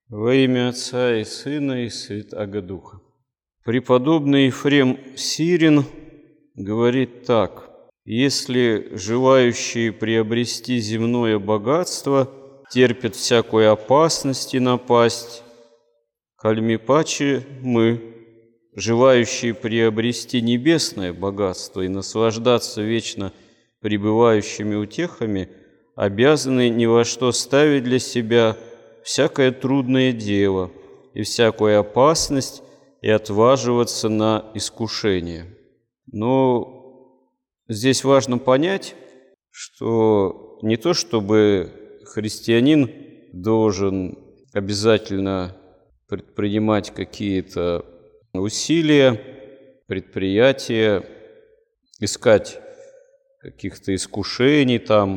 Во имя Отца и Сына и Святаго Духа. Преподобный Ефрем Сирин говорит так: «Если желающие приобрести земное богатство терпят всякую опасность и напасть, кальми паче мы, желающие приобрести небесное богатство и наслаждаться вечно пребывающими утехами, обязаны ни во что ставить для себя всякое трудное дело и всякую опасность и отваживаться на искушение». Но здесь важно понять, что не то чтобы христианин должен обязательно предпринимать какие-то усилия, предприятия, искать каких-то искушений,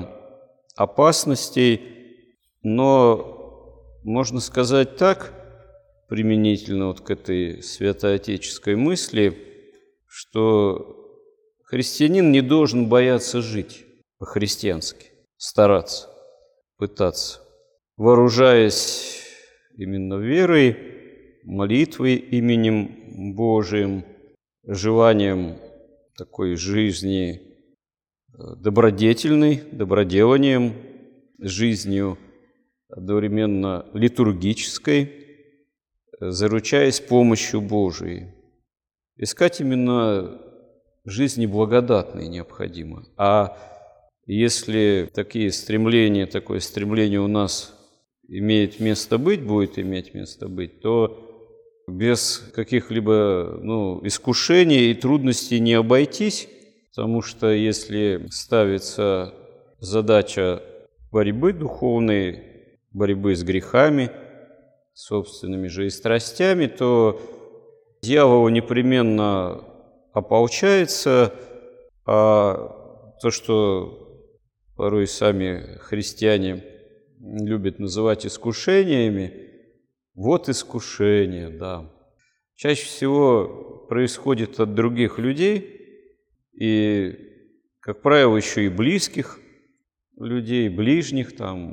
опасностей, но можно сказать так, применительно к этой святоотеческой мысли, что христианин не должен бояться жить по-христиански, стараться, пытаться, вооружаясь именно верой, молитвой именем Божиим, желанием такой жизни добродетельной, доброделанием, жизнью одновременно литургической, заручаясь помощью Божией. Искать именно жизни благодатной необходимо. А если такое стремление у нас имеет место быть, будет иметь место быть, то без каких-либо искушений и трудностей не обойтись, потому что если ставится задача борьбы духовной, борьбы с грехами, собственными же и страстями, то дьявол непременно ополчается, а то, что порой сами христиане любят называть искушениями, вот искушение, да. Чаще всего происходит от других людей, и, как правило, еще и близких людей, ближних,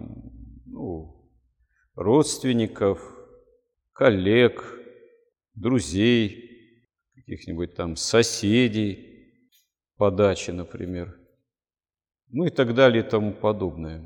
родственников, коллег, друзей, каких-нибудь соседей по даче, например, и так далее и тому подобное.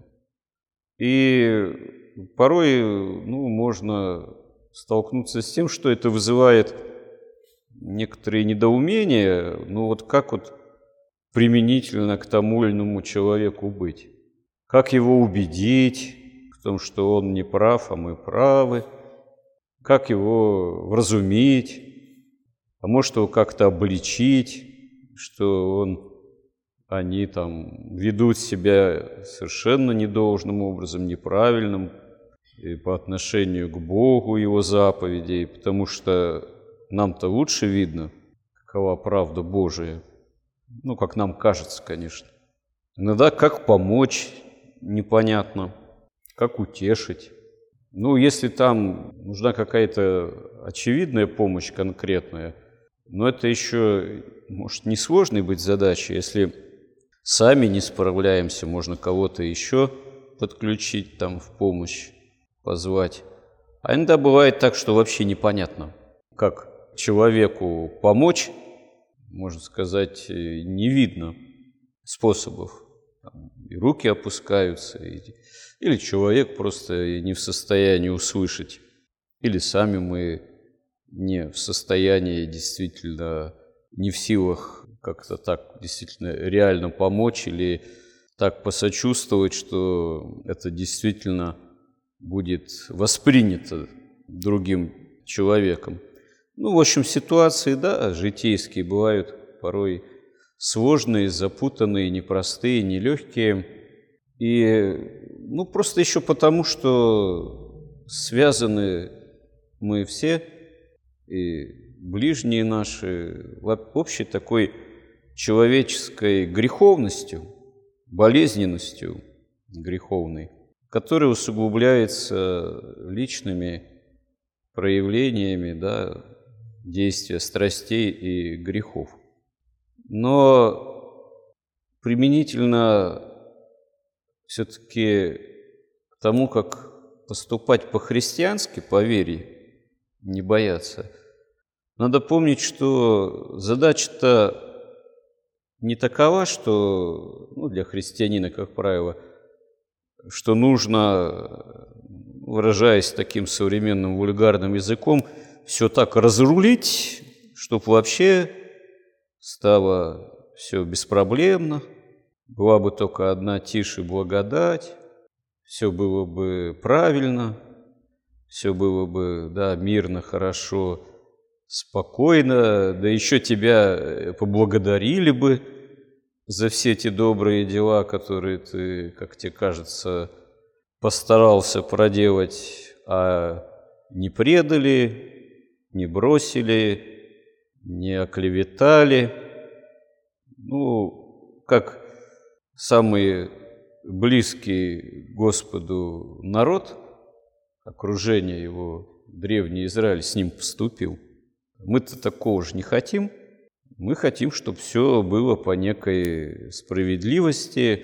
И порой можно столкнуться с тем, что это вызывает некоторые недоумения, как применительно к тому или иному человеку быть. Как его убедить в том, что он не прав, а мы правы? Как его вразумить? А может, его как-то обличить, что они ведут себя совершенно недолжным образом, неправильным и по отношению к Богу, Его заповедей, потому что нам-то лучше видно, какова правда Божия. Как нам кажется, конечно. Иногда как помочь непонятно, как утешить. Если нужна какая-то очевидная помощь конкретная, но это еще может несложной быть задачей. Если сами не справляемся, можно кого-то еще подключить в помощь, позвать. А иногда бывает так, что вообще непонятно, как человеку помочь, можно сказать, не видно способов. И руки опускаются, или человек просто не в состоянии услышать, или сами мы не в состоянии действительно, не в силах как-то так действительно реально помочь или так посочувствовать, что это действительно будет воспринято другим человеком. В общем, ситуации, житейские бывают порой сложные, запутанные, непростые, нелегкие. И, просто еще потому, что связаны мы все, и ближние наши, общей такой человеческой греховностью, болезненностью греховной, которая усугубляется личными проявлениями, действия страстей и грехов. Но применительно все-таки к тому, как поступать по-христиански, по вере, не бояться, надо помнить, что задача-то не такова, что для христианина, как правило, что нужно, выражаясь таким современным вульгарным языком, все так разрулить, чтобы вообще стало все беспроблемно, была бы только одна тишь и благодать, все было бы правильно, все было бы, мирно, хорошо, спокойно, да еще тебя поблагодарили бы за все эти добрые дела, которые ты, как тебе кажется, постарался проделать, а не предали, не бросили, не оклеветали. Как самый близкий Господу народ, окружение его, древний Израиль, с ним поступил. Мы-то такого же не хотим. Мы хотим, чтобы все было по некой справедливости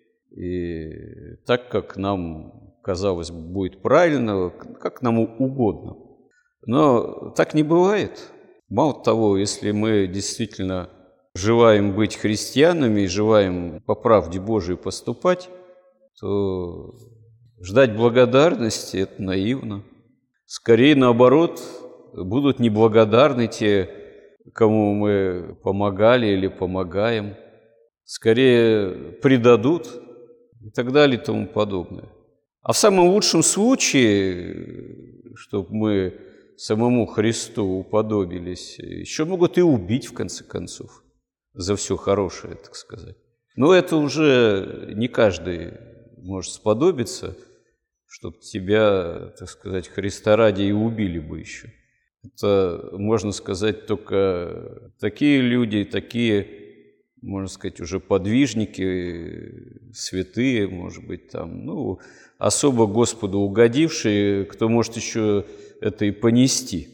и так, как нам казалось будет правильно, как нам угодно. Но так не бывает. Мало того, если мы действительно желаем быть христианами и желаем по правде Божией поступать, то ждать благодарности – это наивно. Скорее, наоборот, будут неблагодарны те, кому мы помогали или помогаем. Скорее, предадут и так далее и тому подобное. А в самом лучшем случае, чтобы мы самому Христу уподобились, еще могут и убить, в конце концов, за все хорошее, так сказать. Но это уже не каждый может сподобиться, чтобы тебя, так сказать, Христа ради и убили бы еще. Это, можно сказать, только такие люди, такие, можно сказать, уже подвижники, святые, может быть, там, особо Господу угодившие, кто может еще это и понести.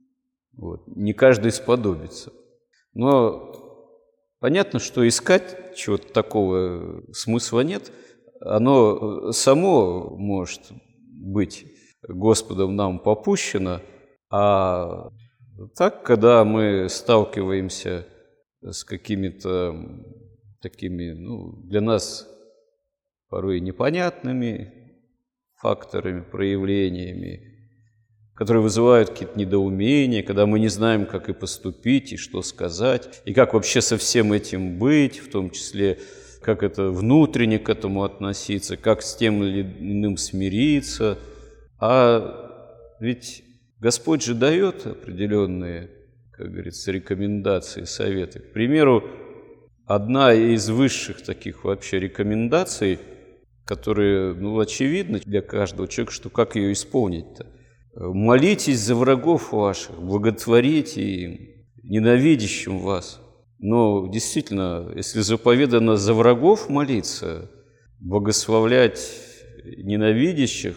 Не каждый сподобится. Но понятно, что искать чего-то такого смысла нет. Оно само может быть Господом нам попущено, а так, когда мы сталкиваемся с какими-то такими, для нас порой непонятными факторами, проявлениями, которые вызывают какие-то недоумения, когда мы не знаем, как и поступить, и что сказать, и как вообще со всем этим быть, в том числе, как это внутренне к этому относиться, как с тем или иным смириться. А ведь Господь же дает определенные, как говорится, рекомендации, советы. К примеру, одна из высших таких вообще рекомендаций, которые, очевидны для каждого человека, что как ее исполнить-то. Молитесь за врагов ваших, благотворите им, ненавидящим вас. Но действительно, если заповедано за врагов молиться, благословлять ненавидящих,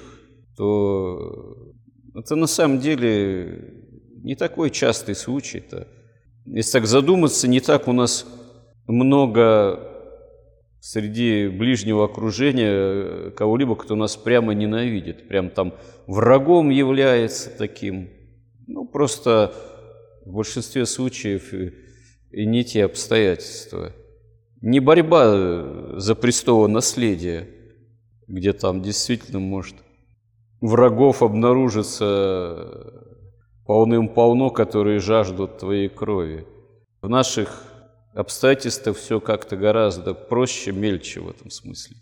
то это на самом деле не такой частый случай-то. Если так задуматься, не так у нас много среди ближнего окружения кого-либо, кто нас прямо ненавидит, прям там врагом является таким. Просто в большинстве случаев и не те обстоятельства. Не борьба за престолонаследие, где там действительно может врагов обнаружится полным-полно, которые жаждут твоей крови. В наших обстоятельствах все как-то гораздо проще, мельче в этом смысле.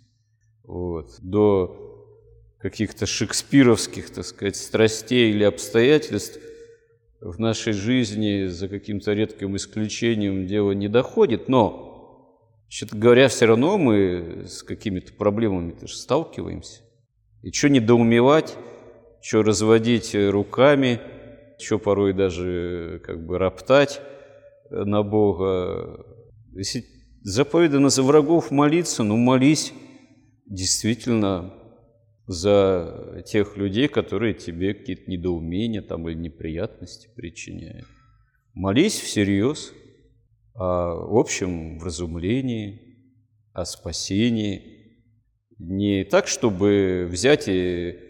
До каких-то шекспировских, так сказать, страстей или обстоятельств в нашей жизни за каким-то редким исключением дело не доходит, но, вообще-то говоря, все равно мы с какими-то проблемами-то же сталкиваемся. И что недоумевать, что разводить руками, что порой даже роптать на Бога. Если заповедано за врагов молиться, молись действительно за тех людей, которые тебе какие-то недоумения или неприятности причиняют. Молись всерьез о общем вразумлении, о спасении. Не так, чтобы взять и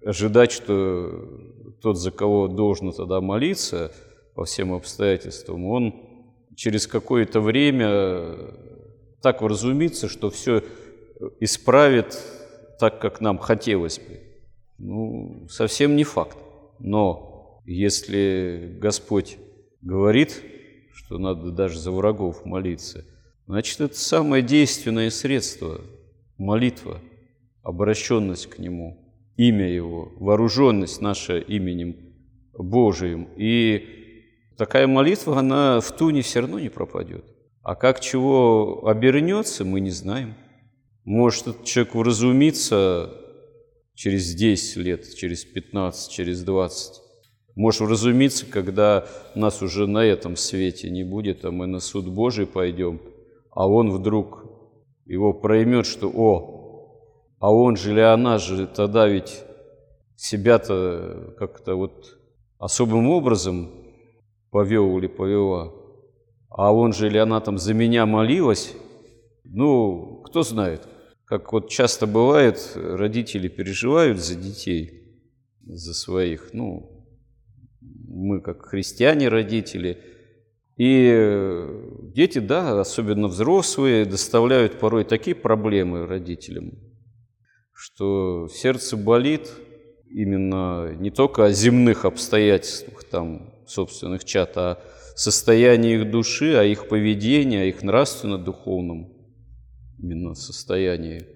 ожидать, что тот, за кого должно тогда молиться по всем обстоятельствам, он через какое-то время так вразумится, что все исправит так, как нам хотелось бы. Ну, совсем не факт. Но если Господь говорит, что надо даже за врагов молиться, значит, это самое действенное средство – молитва, обращенность к Нему, имя Его, вооруженность наша именем Божиим. И такая молитва, она в туне все равно не пропадет. А как чего обернется, мы не знаем. Может, этот человек вразумится через 10 лет, через 15, через 20. Может вразумиться, когда нас уже на этом свете не будет, а мы на суд Божий пойдем, а он вдруг его проймет, что а он же или она же тогда ведь себя-то как-то вот особым образом повел или повела, а он же или она там за меня молилась, ну, кто знает. Как вот часто бывает, родители переживают за детей, за своих, мы как христиане родители, и дети, да, особенно взрослые, доставляют порой такие проблемы родителям, что сердце болит именно не только о земных обстоятельствах, там, собственных чад, а состоянии их души, о их поведении, о их нравственно-духовном именно состоянии.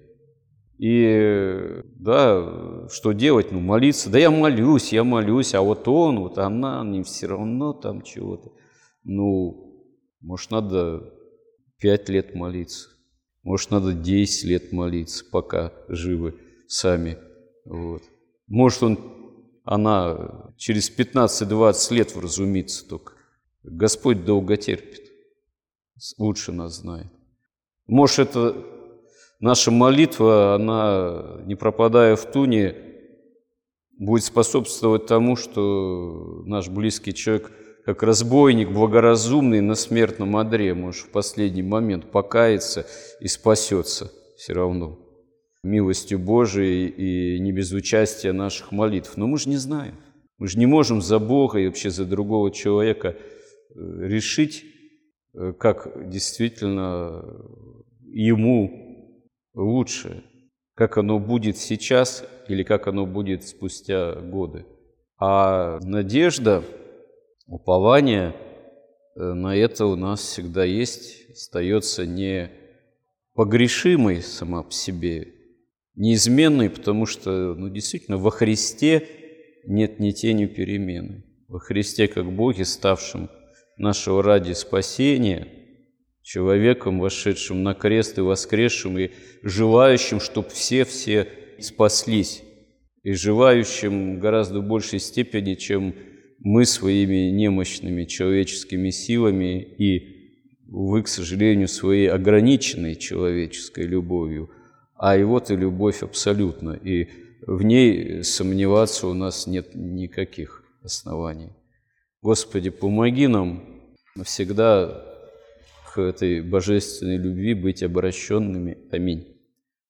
И да, что делать? Молиться. Да я молюсь, а вот он, вот она, мне все равно там чего-то. Может, надо 5 лет молиться, может, надо 10 лет молиться, пока живы сами. Вот. Может, она через 15-20 лет вразумится только. Господь долго терпит, лучше нас знает. Может, это наша молитва, она, не пропадая в туне, будет способствовать тому, что наш близкий человек, как разбойник, благоразумный на смертном одре, может в последний момент покаяться и спасется все равно милостью Божией и не без участия наших молитв. Но мы же не знаем. Мы же не можем за Бога и вообще за другого человека решить, как действительно ему лучше, как оно будет сейчас или как оно будет спустя годы. А надежда, упование на это у нас всегда есть, остается непогрешимой сама по себе, неизменной, потому что, действительно, во Христе нет ни тени перемены. Во Христе, как Боге, ставшем нашего ради спасения, человеком, вошедшим на крест и воскресшим, и желающим, чтобы все спаслись, и желающим в гораздо большей степени, чем мы своими немощными человеческими силами и, увы, к сожалению, своей ограниченной человеческой любовью, а его-то любовь абсолютна, и в ней сомневаться у нас нет никаких оснований. Господи, помоги нам навсегда к этой божественной любви быть обращенными. Аминь.